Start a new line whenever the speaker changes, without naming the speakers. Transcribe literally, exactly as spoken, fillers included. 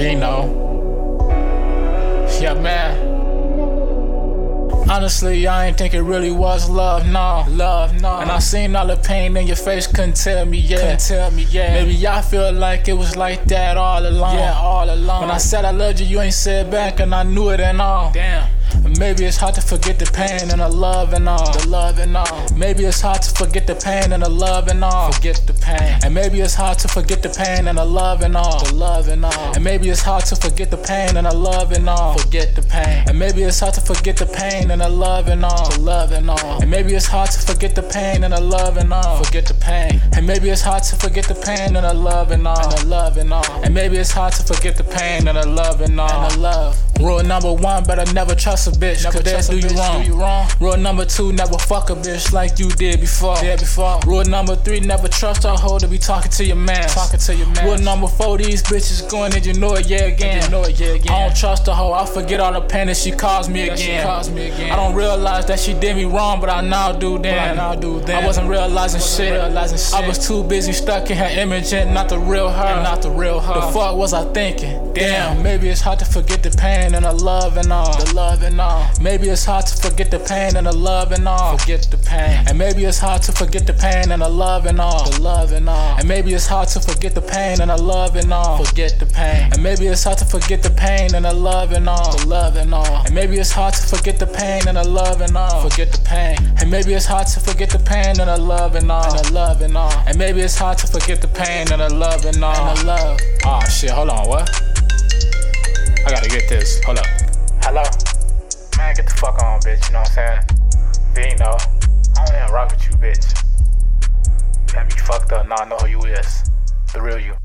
Vino. Yeah, man. Honestly, I ain't think it really was love, no, love, no. And I seen all the pain in your face, couldn't tell me, yeah, couldn't tell me, yeah. Maybe I feel like it was like that all along, yeah, all along. When I said I loved you, you ain't said back, and I knew it and all. Damn. Maybe it's hard to forget the pain and the love and all, the love and all. Maybe it's hard to forget the pain and the love and all, forget the pain. And maybe it's hard to forget the pain and the love and all, the love and all. And maybe it's hard to forget the pain and the love and all, forget the pain. And maybe it's hard to forget the pain and the love and all, the love and all. And maybe it's hard to forget the pain and the love and all, forget the pain. And maybe it's hard to forget the pain and the love and all, and the love and all. And maybe it's hard to forget the pain and the love and all, and the love. Rule number one, better never trust a bitch, never cause they'll do you wrong. do you wrong. Rule number two, never fuck a bitch like you did before. Did before. Rule number three, never trust a hoe to be talking to your man. Talking to your man. Rule number four, these bitches going and you know it, yeah again. You know it, yeah again. I don't trust a hoe, I forget all the pain that she caused me again. She caused me again. I don't realize that she did me wrong, but I now do then. I now do then. I wasn't realizing, wasn't shit. realizing shit. I was too busy stuck in her image and not the real her. And not the real her. The fuck was I thinking? Damn, maybe it's hard to forget the pain and the love and all, the love and all. Maybe it's hard to forget the pain and the love and all, forget the pain. And maybe it's hard to forget the pain and the love and all, the love and all. And maybe it's hard to forget the pain and the love and all, forget the pain. And maybe it's hard to forget the pain and the love and all, the love and all. And maybe it's hard to forget the pain and the love and all, forget the pain. And maybe it's hard to forget the pain and the love and all, and the love and all. And maybe it's hard to forget the pain and the love and all, and the love. Oh shit, hold on, what? I gotta get this. Hold up. Hello? Man, get the fuck on, bitch. You know what I'm saying? Vino. I don't even rock with you, bitch. You had me fucked up. Now I know who you is. The real you.